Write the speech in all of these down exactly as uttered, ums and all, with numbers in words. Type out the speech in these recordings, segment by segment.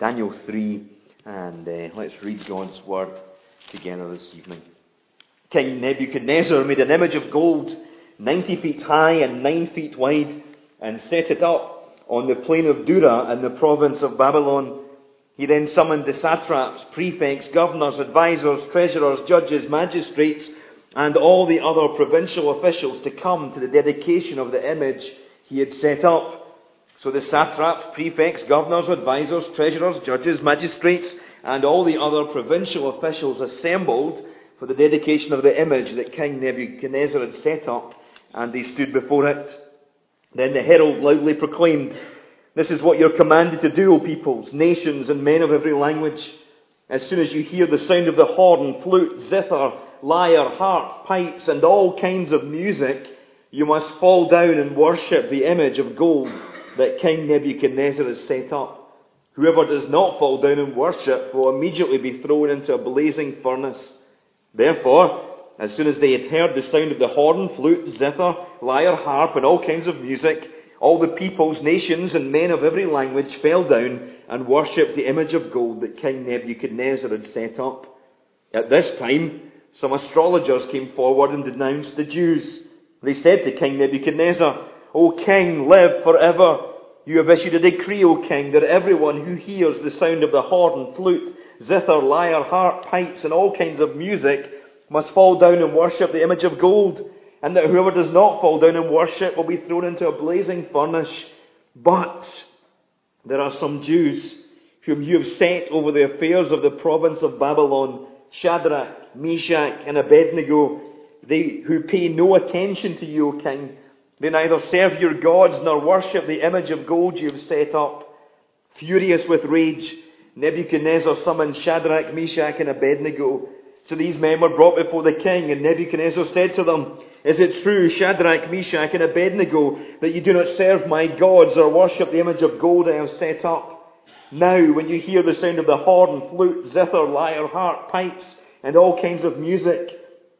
Daniel three, and uh, let's read God's word together this evening. King Nebuchadnezzar made an image of gold, ninety feet high and nine feet wide, and set it up on the plain of Dura in the province of Babylon. He then summoned the satraps, prefects, governors, advisors, treasurers, judges, magistrates, and all the other provincial officials to come to the dedication of the image he had set up. So the satraps, prefects, governors, advisors, treasurers, judges, magistrates, and all the other provincial officials assembled for the dedication of the image that King Nebuchadnezzar had set up, and they stood before it. Then the herald loudly proclaimed, "This is what you're commanded to do, O peoples, nations, and men of every language. As soon as you hear the sound of the horn, flute, zither, lyre, harp, pipes, and all kinds of music, you must fall down and worship the image of gold that King Nebuchadnezzar has set up. Whoever does not fall down and worship will immediately be thrown into a blazing furnace." Therefore, as soon as they had heard the sound of the horn, flute, zither, lyre, harp, and all kinds of music, all the peoples, nations, and men of every language fell down and worshipped the image of gold that King Nebuchadnezzar had set up. At this time, some astrologers came forward and denounced the Jews. They said to King Nebuchadnezzar, "O king, live forever. You have issued a decree, O king, that everyone who hears the sound of the horn, flute, zither, lyre, harp, pipes, and all kinds of music must fall down and worship the image of gold, and that whoever does not fall down and worship will be thrown into a blazing furnace. But there are some Jews whom you have set over the affairs of the province of Babylon, Shadrach, Meshach, and Abednego, they who pay no attention to you, O king. They neither serve your gods nor worship the image of gold you have set up." Furious with rage, Nebuchadnezzar summoned Shadrach, Meshach, and Abednego. So these men were brought before the king, and Nebuchadnezzar said to them, "Is it true, Shadrach, Meshach, and Abednego, that you do not serve my gods or worship the image of gold I have set up? Now, when you hear the sound of the horn, flute, zither, lyre, harp, pipes, and all kinds of music,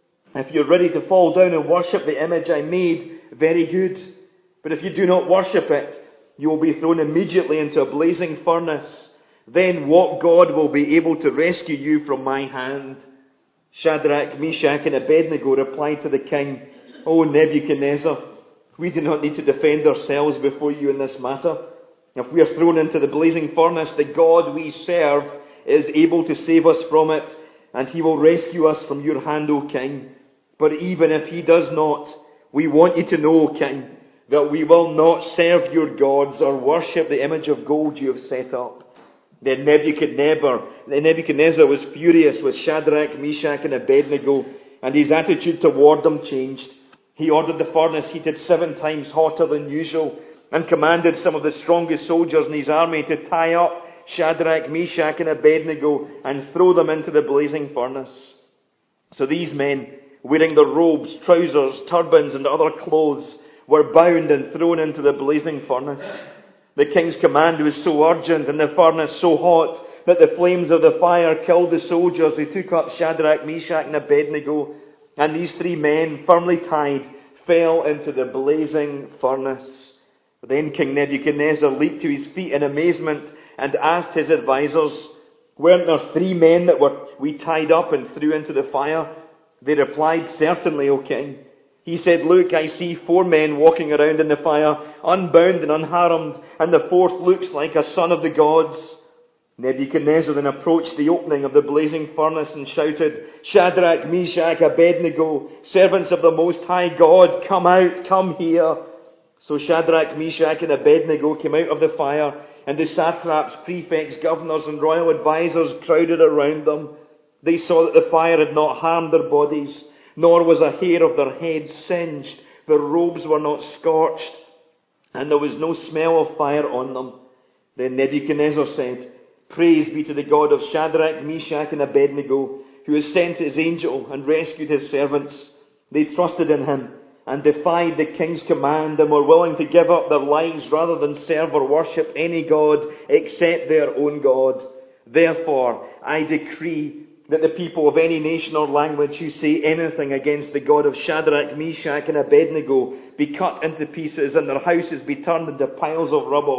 if you're ready to fall down and worship the image I made, very good. But if you do not worship it, you will be thrown immediately into a blazing furnace. Then what God will be able to rescue you from my hand?" Shadrach, Meshach, and Abednego replied to the king, "O Nebuchadnezzar, we do not need to defend ourselves before you in this matter. If we are thrown into the blazing furnace, the God we serve is able to save us from it, and he will rescue us from your hand, O king. But even if he does not, we want you to know, O king, that we will not serve your gods or worship the image of gold you have set up." Then Nebuchadnezzar, Nebuchadnezzar was furious with Shadrach, Meshach, and Abednego, and his attitude toward them changed. He ordered the furnace heated seven times hotter than usual, and commanded some of the strongest soldiers in his army to tie up Shadrach, Meshach, and Abednego and throw them into the blazing furnace. So these men, wearing their robes, trousers, turbans, and other clothes, were bound and thrown into the blazing furnace. The king's command was so urgent and the furnace so hot that the flames of the fire killed the soldiers who took up Shadrach, Meshach, and Abednego. And these three men, firmly tied, fell into the blazing furnace. Then King Nebuchadnezzar leaped to his feet in amazement and asked his advisors, "Weren't there three men that were we tied up and threw into the fire?" They replied, "Certainly, O king." He said, "Look, I see four men walking around in the fire, unbound and unharmed, and the fourth looks like a son of the gods." Nebuchadnezzar then approached the opening of the blazing furnace and shouted, "Shadrach, Meshach, Abednego, servants of the Most High God, come out, come here." So Shadrach, Meshach, and Abednego came out of the fire, and the satraps, prefects, governors, and royal advisors crowded around them. They saw that the fire had not harmed their bodies, nor was a hair of their heads singed. Their robes were not scorched, and there was no smell of fire on them. Then Nebuchadnezzar said, "Praise be to the God of Shadrach, Meshach, and Abednego, who has sent his angel and rescued his servants." They trusted in him and defied the king's command and were willing to give up their lives rather than serve or worship any god except their own God. Therefore, I decree that the people of any nation or language who say anything against the God of Shadrach, Meshach, and Abednego be cut into pieces and their houses be turned into piles of rubble.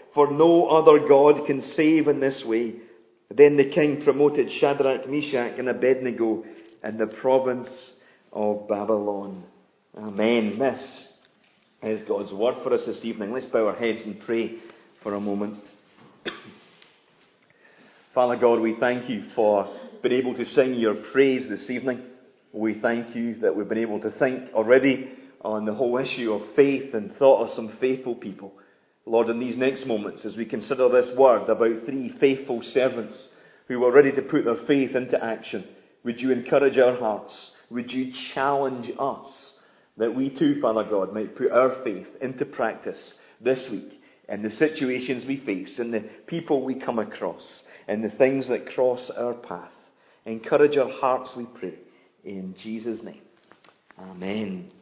for no other God can save in this way. Then the king promoted Shadrach, Meshach, and Abednego in the province of Babylon. Amen. This is God's word for us this evening. Let's bow our heads and pray for a moment. Father God, we thank you for being able to sing your praise this evening. We thank you that we've been able to think already on the whole issue of faith and thought of some faithful people. Lord, in these next moments, as we consider this word about three faithful servants who were ready to put their faith into action, would you encourage our hearts? Would you challenge us that we too, Father God, might put our faith into practice this week in the situations we face, in the people we come across, in the things that cross our path. Encourage our hearts, we pray, in Jesus' name. Amen.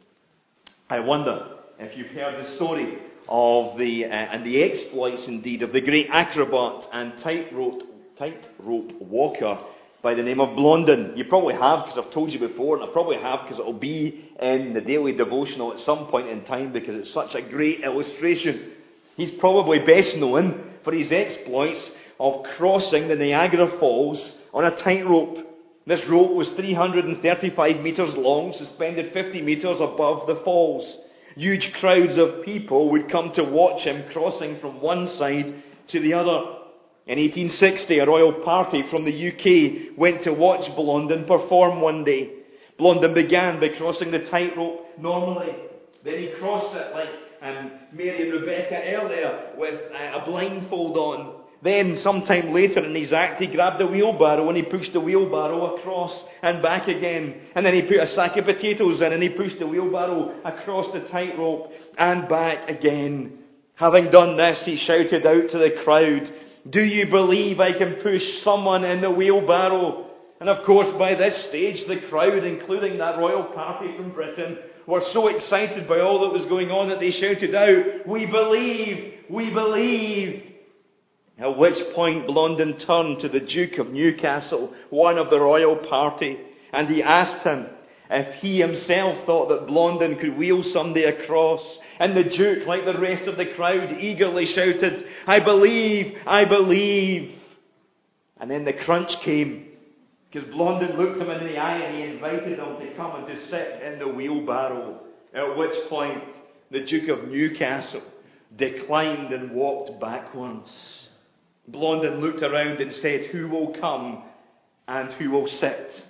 I wonder if you've heard the story of the, uh, and the exploits indeed, of the great acrobat and tightrope, tightrope walker by the name of Blondin. You probably have, because I've told you before, and I probably have because it'll be in the daily devotional at some point in time, because it's such a great illustration. He's probably best known for his exploits of crossing the Niagara Falls on a tightrope. This rope was three hundred thirty-five metres long, suspended fifty metres above the falls. Huge crowds of people would come to watch him crossing from one side to the other. In eighteen sixty, a royal party from the U K went to watch Blondin perform one day. Blondin began by crossing the tightrope normally. Then he crossed it like um, Mary and Rebecca earlier with uh, a blindfold on. Then, sometime later in his act, he grabbed a wheelbarrow and he pushed the wheelbarrow across and back again. And then he put a sack of potatoes in and he pushed the wheelbarrow across the tightrope and back again. Having done this, he shouted out to the crowd, "Do you believe I can push someone in the wheelbarrow?" And of course, by this stage, the crowd, including that royal party from Britain, were so excited by all that was going on that they shouted out, "We believe! We believe!" At which point Blondin turned to the Duke of Newcastle, one of the royal party, and he asked him if he himself thought that Blondin could wheel somebody across. And the Duke, like the rest of the crowd, eagerly shouted, "I believe, I believe." And then the crunch came, because Blondin looked him in the eye and he invited him to come and to sit in the wheelbarrow. At which point the Duke of Newcastle declined and walked backwards. Blondin looked around and said, "Who will come and who will sit?"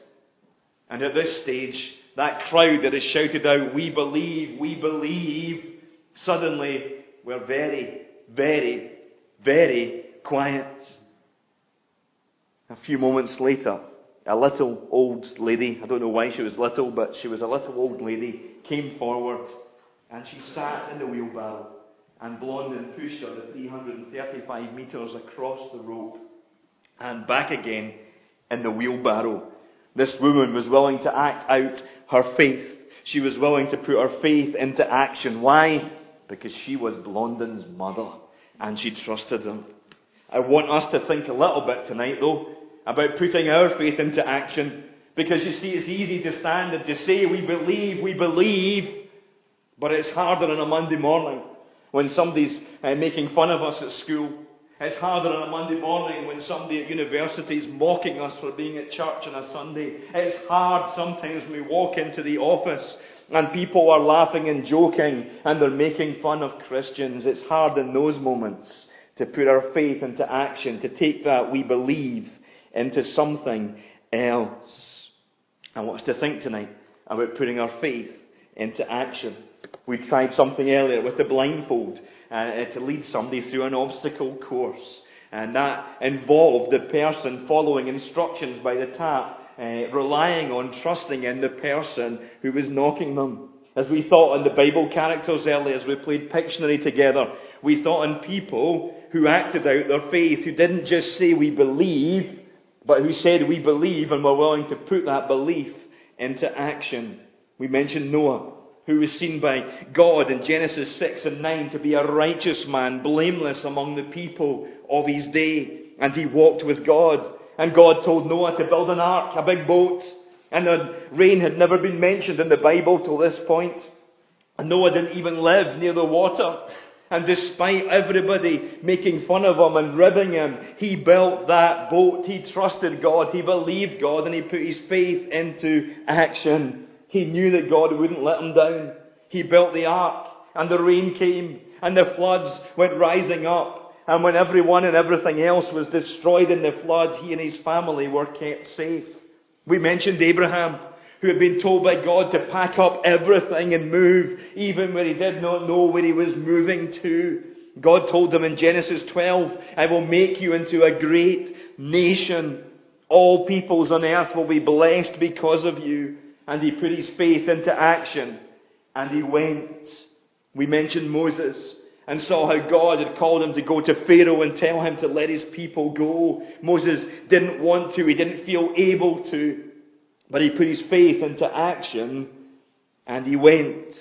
And at this stage, that crowd that has shouted out, "We believe, we believe," suddenly were very, very, very quiet. A few moments later, a little old lady, I don't know why she was little, but she was a little old lady, came forward and she sat in the wheelbarrow. And Blondin pushed her the three hundred thirty-five metres across the rope and back again in the wheelbarrow. This woman was willing to act out her faith. She was willing to put her faith into action. Why? Because she was Blondin's mother and she trusted him. I want us to think a little bit tonight, though, about putting our faith into action. Because you see, it's easy to stand and to say, "We believe, we believe," but it's harder on a Monday morning when somebody's uh, making fun of us at school. It's harder on a Monday morning when somebody at university is mocking us for being at church on a Sunday. It's hard sometimes when we walk into the office and people are laughing and joking and they're making fun of Christians. It's hard in those moments to put our faith into action, to take that "we believe" into something else. I want us to think tonight about putting our faith into action. We tried something earlier with the blindfold uh, to lead somebody through an obstacle course. And that involved the person following instructions by the tap, uh, relying on, trusting in the person who was knocking them. As we thought on the Bible characters earlier, as we played Pictionary together, we thought on people who acted out their faith, who didn't just say "we believe," but who said "we believe" and were willing to put that belief into action. We mentioned Noah, who was seen by God in Genesis six and nine to be a righteous man, blameless among the people of his day. And he walked with God. And God told Noah to build an ark, a big boat. And the rain had never been mentioned in the Bible till this point. And Noah didn't even live near the water. And despite everybody making fun of him and ribbing him, he built that boat. He trusted God. He believed God, and he put his faith into action. He knew that God wouldn't let him down. He built the ark, and the rain came, and the floods went rising up. And when everyone and everything else was destroyed in the flood, he and his family were kept safe. We mentioned Abraham, who had been told by God to pack up everything and move, even where he did not know where he was moving to. God told him in Genesis twelve, I will make you into a great nation. All peoples on earth will be blessed because of you. And he put his faith into action, and he went. We mentioned Moses and saw how God had called him to go to Pharaoh and tell him to let his people go. Moses didn't want to, he didn't feel able to. But he put his faith into action, and he went.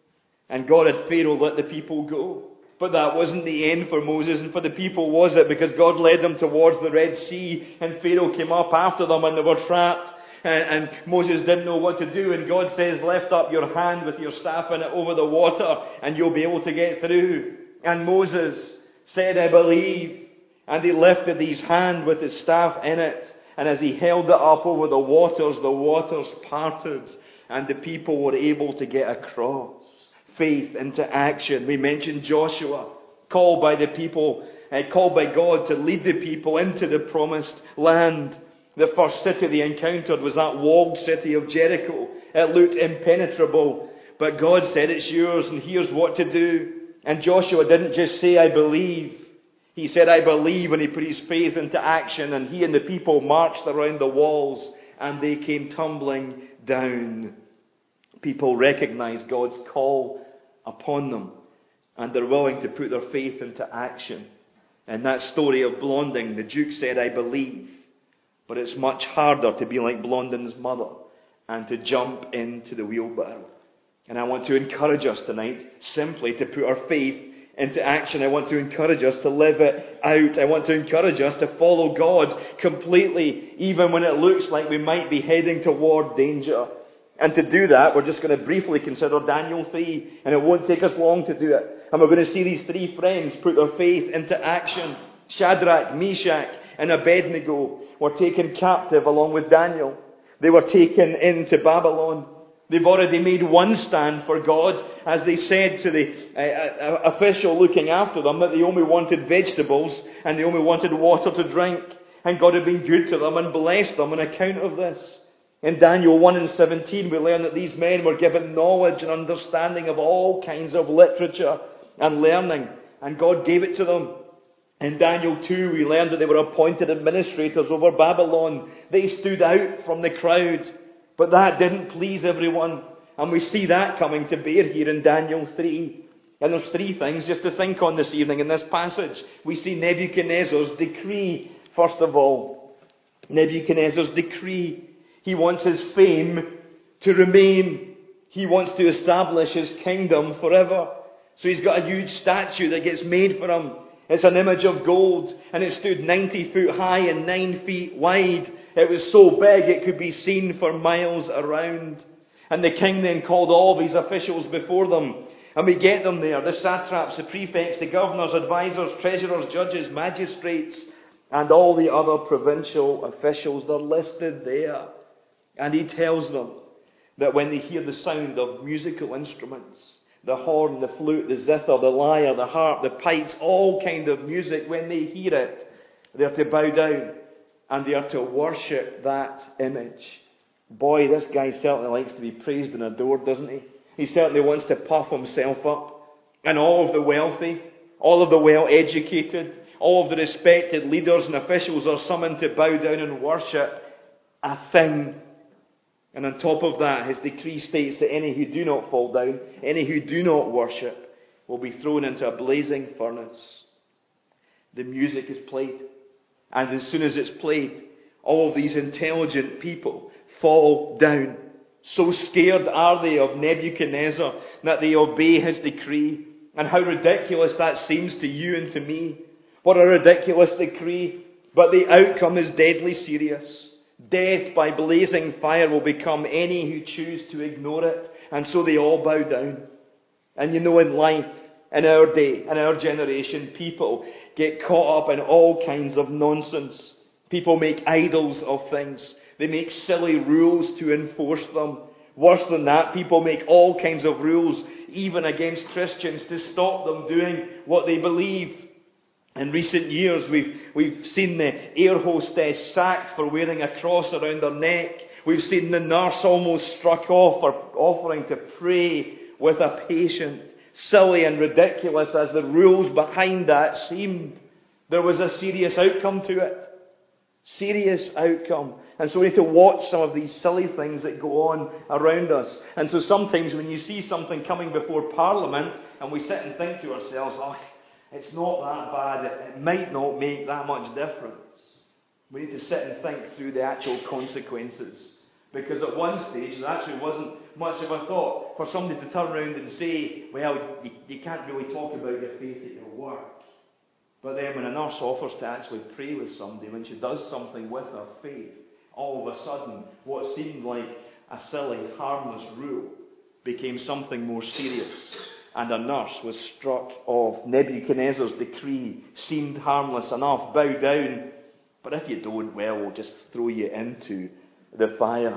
And God had Pharaoh let the people go. But that wasn't the end for Moses and for the people, was it? Because God led them towards the Red Sea, and Pharaoh came up after them, and they were trapped. And, and Moses didn't know what to do. And God says, lift up your hand with your staff in it over the water, and you'll be able to get through. And Moses said, I believe. And he lifted his hand with his staff in it. And as he held it up over the waters, the waters parted, and the people were able to get across. Faith into action. We mentioned Joshua, called by the people, uh, called by God to lead the people into the promised land. The first city they encountered was that walled city of Jericho. It looked impenetrable, but God said it's yours, and here's what to do. And Joshua didn't just say, I believe. He said, I believe, and he put his faith into action, and he and the people marched around the walls, and they came tumbling down. People recognize God's call upon them, and they're willing to put their faith into action. In that story of Blondin, the Duke said, I believe, but it's much harder to be like Blondin's mother and to jump into the wheelbarrow. And I want to encourage us tonight simply to put our faith into action. I want to encourage us to live it out. I want to encourage us to follow God completely, even when it looks like we might be heading toward danger. And to do that, we're just going to briefly consider Daniel three, and it won't take us long to do it. And we're going to see these three friends put their faith into action. Shadrach, Meshach, and Abednego were taken captive along with Daniel. They were taken into Babylon. They've already made one stand for God, as they said to the uh, uh, official looking after them that they only wanted vegetables and they only wanted water to drink. And God had been good to them and blessed them on account of this. In Daniel one and seventeen, we learn that these men were given knowledge and understanding of all kinds of literature and learning, and God gave it to them. In Daniel two, we learned that they were appointed administrators over Babylon. They stood out from the crowd. But that didn't please everyone. And we see that coming to bear here in Daniel three. And there's three things just to think on this evening in this passage. We see Nebuchadnezzar's decree, first of all. Nebuchadnezzar's decree. He wants his fame to remain. He wants to establish his kingdom forever. So he's got a huge statue that gets made for him. It's an image of gold, and it stood ninety foot high and nine feet wide. It was so big it could be seen for miles around. And the king then called all of his officials before them. And we get them there. The satraps, the prefects, the governors, advisors, treasurers, judges, magistrates, and all the other provincial officials. They're listed there. And he tells them that when they hear the sound of musical instruments, the horn, the flute, the zither, the lyre, the harp, the pipes, all kind of music, when they hear it, they're to bow down. And they are to worship that image. Boy, this guy certainly likes to be praised and adored, doesn't he? He certainly wants to puff himself up. And all of the wealthy, all of the well-educated, all of the respected leaders and officials are summoned to bow down and worship a thing. And on top of that, his decree states that any who do not fall down, any who do not worship, will be thrown into a blazing furnace. The music is played. And as soon as it's played, all of these intelligent people fall down. So scared are they of Nebuchadnezzar that they obey his decree. And how ridiculous that seems to you and to me. What a ridiculous decree. But the outcome is deadly serious. Death by blazing fire will become any who choose to ignore it. And so they all bow down. And you know, in life, in our day, in our generation, people get caught up in all kinds of nonsense. People make idols of things. They make silly rules to enforce them. Worse than that, people make all kinds of rules, even against Christians, to stop them doing what they believe. In recent years, we've, we've seen the air hostess sacked for wearing a cross around her neck. We've seen the nurse almost struck off for offering to pray with a patient. Silly and ridiculous as the rules behind that seemed, there was a serious outcome to it. Serious outcome. And so we need to watch some of these silly things that go on around us. And so sometimes when you see something coming before Parliament, and we sit and think to ourselves, oh, it's not that bad, it might not make that much difference. We need to sit and think through the actual consequences. Because at one stage, there actually wasn't much of a thought for somebody to turn around and say, well, you, you can't really talk about your faith at your work. But then when a nurse offers to actually pray with somebody, when she does something with her faith, all of a sudden, what seemed like a silly, harmless rule became something more serious. And a nurse was struck off. Nebuchadnezzar's decree seemed harmless enough. Bow down. But if you don't, well, we'll just throw you into the fire.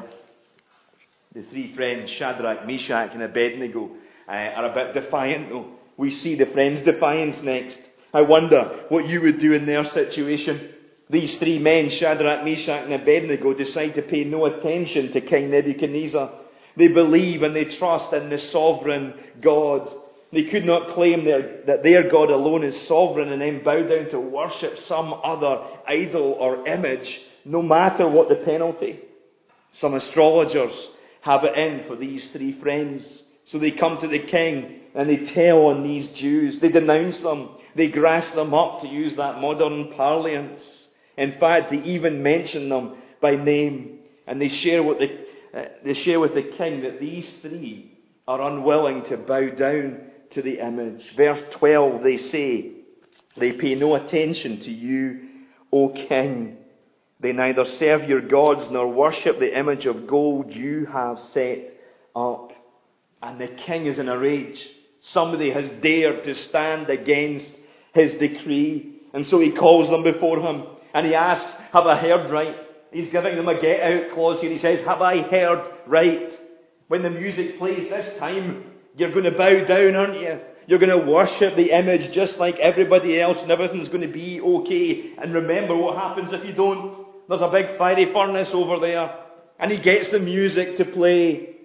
The three friends, Shadrach, Meshach and Abednego, uh, are a bit defiant though. We see the friends' defiance next. I wonder what you would do in their situation. These three men, Shadrach, Meshach and Abednego, decide to pay no attention to King Nebuchadnezzar. They believe and they trust in the sovereign God. They could not claim their, that their God alone is sovereign and then bow down to worship some other idol or image, no matter what the penalty. Some astrologers have it in for these three friends. So they come to the king and they tell on these Jews. They denounce them. They grass them up, to use that modern parlance. In fact, they even mention them by name. And they share with the, uh, they share with the king that these three are unwilling to bow down to the image. Verse twelve, they say, they pay no attention to you, O king. They neither serve your gods nor worship the image of gold you have set up. And the king is in a rage. Somebody has dared to stand against his decree. And so he calls them before him. And he asks, have I heard right? He's giving them a get out clause here. He says, have I heard right? When the music plays this time, you're going to bow down, aren't you? You're going to worship the image just like everybody else, and everything's going to be okay. And remember what happens if you don't. There's a big fiery furnace over there. And he gets the music to play.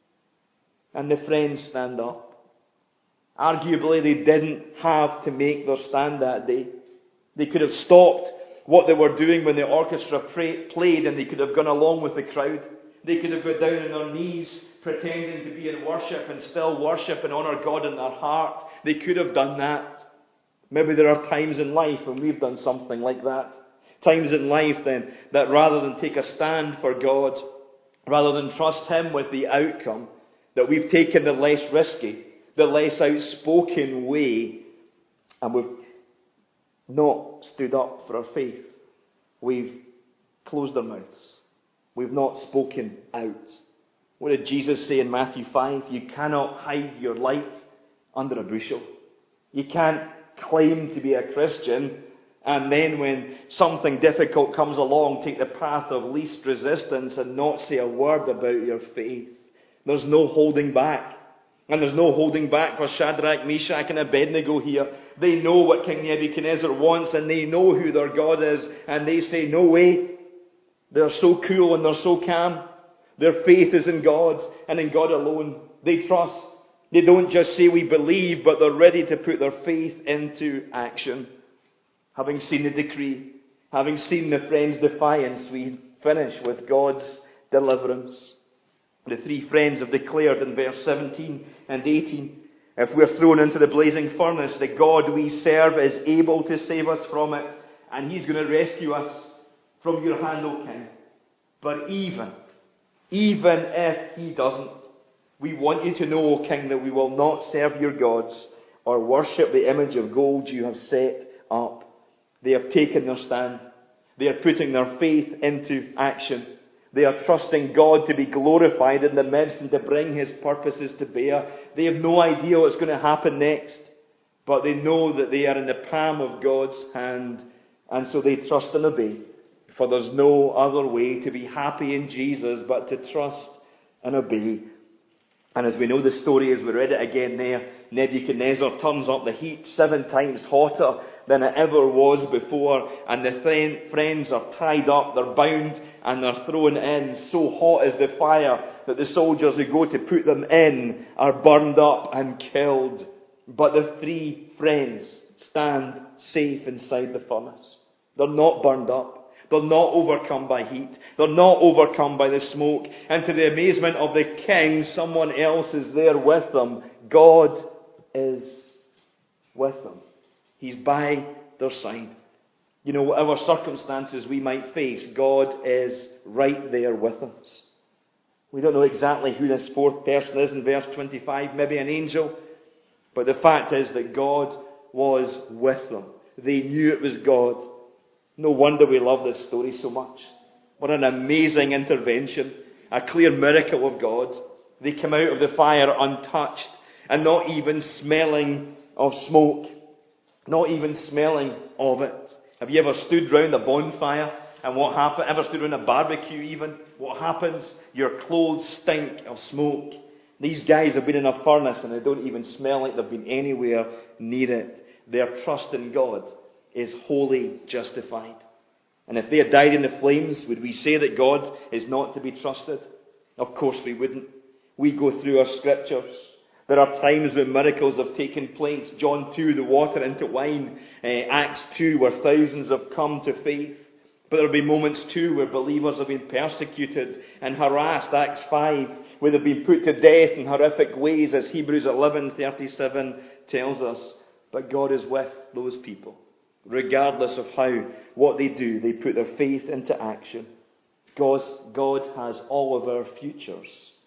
And the friends stand up. Arguably, they didn't have to make their stand that day. They could have stopped what they were doing when the orchestra pray, played, and they could have gone along with the crowd. They could have got down on their knees, pretending to be in worship, and still worship and honour God in their heart. They could have done that. Maybe there are times in life when we've done something like that. Times in life then, that rather than take a stand for God, rather than trust Him with the outcome, that we've taken the less risky, the less outspoken way, and we've not stood up for our faith. We've closed our mouths. We've not spoken out. What did Jesus say in Matthew five? You cannot hide your light under a bushel. You can't claim to be a Christian and then when something difficult comes along, take the path of least resistance and not say a word about your faith. There's no holding back. And there's no holding back for Shadrach, Meshach and Abednego here. They know what King Nebuchadnezzar wants and they know who their God is. And they say, no way. They're so cool and they're so calm. Their faith is in God and in God alone. They trust. They don't just say we believe, but they're ready to put their faith into action. Having seen the decree, having seen the friends' defiance, we finish with God's deliverance. The three friends have declared in verse seventeen and eighteen, if we're thrown into the blazing furnace, the God we serve is able to save us from it, and He's going to rescue us from your hand, O King. But even, even if He doesn't, we want you to know, O King, that we will not serve your gods or worship the image of gold you have set up. They have taken their stand. They are putting their faith into action. They are trusting God to be glorified in the midst and to bring His purposes to bear. They have no idea what's going to happen next. but they know that they are in the palm of God's hand, and so they trust and obey. For there's no other way to be happy in Jesus but to trust and obey. And as we know the story, as we read it again there, Nebuchadnezzar turns up the heat seven times hotter than it ever was before, and the th- friends are tied up, they're bound, and they're thrown in. So hot is the fire that the soldiers who go to put them in are burned up and killed. But the three friends stand safe inside the furnace. They're not burned up. They're not overcome by heat. They're not overcome by the smoke. And to the amazement of the king, someone else is there with them. God is with them. He's by their side. You know, whatever circumstances we might face, God is right there with us. We don't know exactly who this fourth person is in verse twenty-five, maybe an angel. But the fact is that God was with them. They knew it was God. No wonder we love this story so much. What an amazing intervention. A clear miracle of God. They come out of the fire untouched and not even smelling of smoke. Not even smelling of it. Have you ever stood round a bonfire and what happened? Ever stood round a barbecue even? What happens? Your clothes stink of smoke. These guys have been in a furnace and they don't even smell like they've been anywhere near it. Their trust in God is wholly justified. And if they had died in the flames, would we say that God is not to be trusted? Of course we wouldn't. We go through our scriptures. There are times when miracles have taken place. John two, the water into wine. Uh, Acts two, where thousands have come to faith. But there will be moments too where believers have been persecuted and harassed. Acts five, where they've been put to death in horrific ways, as Hebrews eleven thirty-seven tells us. But God is with those people. Regardless of how, what they do, they put their faith into action. God, God has all of our futures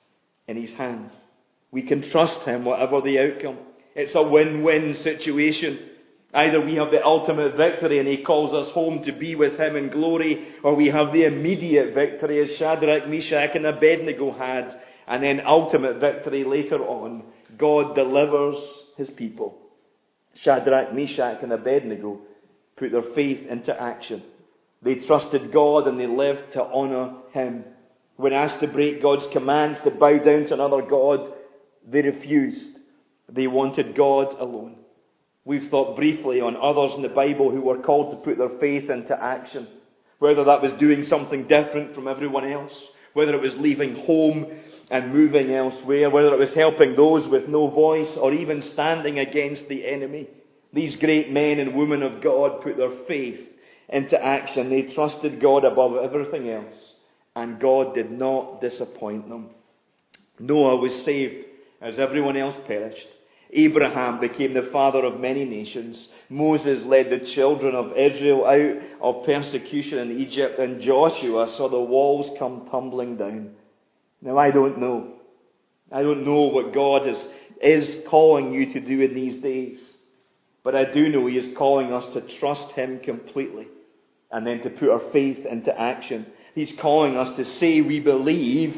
in His hand. We can trust Him whatever the outcome. It's a win-win situation. Either we have the ultimate victory and He calls us home to be with Him in glory, or we have the immediate victory as Shadrach, Meshach and Abednego had, and then ultimate victory later on. God delivers His people. Shadrach, Meshach and Abednego put their faith into action. They trusted God and they lived to honour Him. When asked to break God's commands, to bow down to another God, they refused. They wanted God alone. We've thought briefly on others in the Bible who were called to put their faith into action. Whether that was doing something different from everyone else, whether it was leaving home and moving elsewhere, whether it was helping those with no voice, or even standing against the enemy. These great men and women of God put their faith into action. They trusted God above everything else, and God did not disappoint them. Noah was saved as everyone else perished. Abraham became the father of many nations. Moses led the children of Israel out of persecution in Egypt, and Joshua saw the walls come tumbling down. Now I don't know. I don't know what God is, is calling you to do in these days. But I do know He is calling us to trust Him completely and then to put our faith into action. He's calling us to say we believe,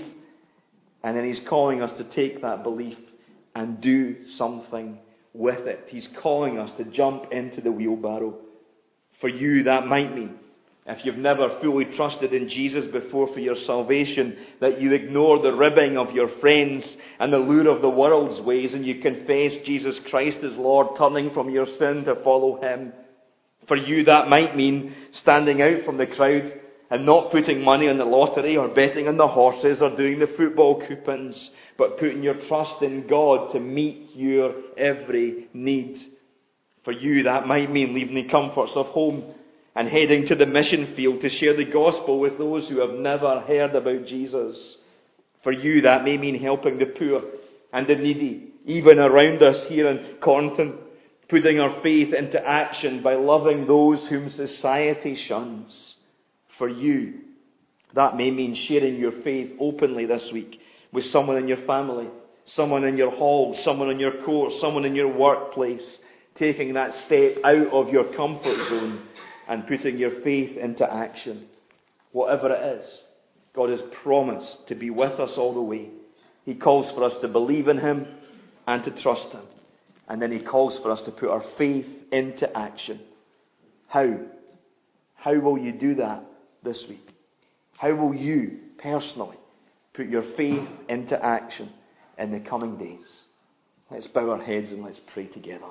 and then He's calling us to take that belief and do something with it. He's calling us to jump into the wheelbarrow. For you, that might mean, if you've never fully trusted in Jesus before for your salvation, that you ignore the ribbing of your friends and the lure of the world's ways, and you confess Jesus Christ as Lord, turning from your sin to follow Him. For you, that might mean standing out from the crowd and not putting money on the lottery or betting on the horses or doing the football coupons, but putting your trust in God to meet your every need. For you, that might mean leaving the comforts of home and heading to the mission field to share the gospel with those who have never heard about Jesus. For you, that may mean helping the poor and the needy, even around us here in Cornton, putting our faith into action by loving those whom society shuns. For you, that may mean sharing your faith openly this week with someone in your family, someone in your hall, someone in your course, someone in your workplace, taking that step out of your comfort zone and putting your faith into action. Whatever it is, God has promised to be with us all the way. He calls for us to believe in Him and to trust Him. And then he calls for us to put our faith into action. How? How will you do that this week? How will you personally put your faith into action in the coming days? Let's bow our heads and let's pray together.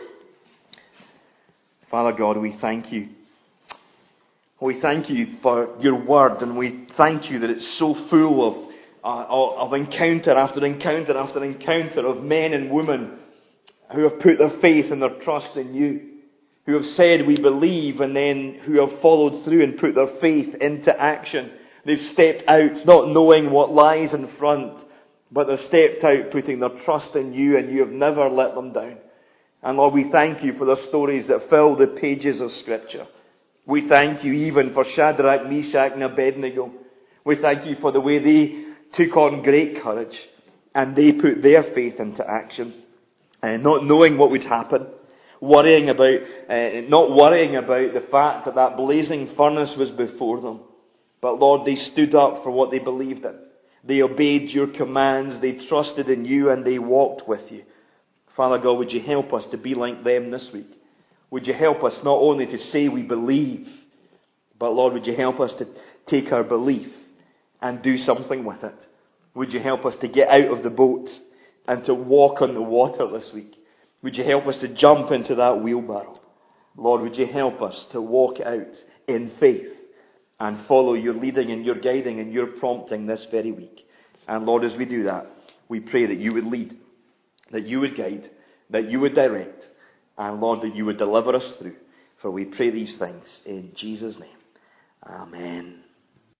Father God, we thank you. We thank you for your word, and we thank you that it's so full of, uh, of encounter after encounter after encounter of men and women who have put their faith and their trust in you, who have said we believe, and then who have followed through and put their faith into action. They've stepped out not knowing what lies in front, but they've stepped out putting their trust in you, and you have never let them down. And Lord, we thank you for the stories that fill the pages of Scripture. We thank you even for Shadrach, Meshach and Abednego. We thank you for the way they took on great courage and they put their faith into action. Uh, not knowing what would happen, worrying about, uh, not worrying about the fact that that blazing furnace was before them. But Lord, they stood up for what they believed in. They obeyed your commands, they trusted in you, and they walked with you. Father God, would you help us to be like them this week? Would you help us not only to say we believe, but Lord, would you help us to take our belief and do something with it? Would you help us to get out of the boat and to walk on the water this week? Would you help us to jump into that wheelbarrow? Lord, would you help us to walk out in faith and follow your leading and your guiding and your prompting this very week? And Lord, as we do that, we pray that you would lead, that you would guide, that you would direct, and Lord, that you would deliver us through. For we pray these things in Jesus' name. Amen.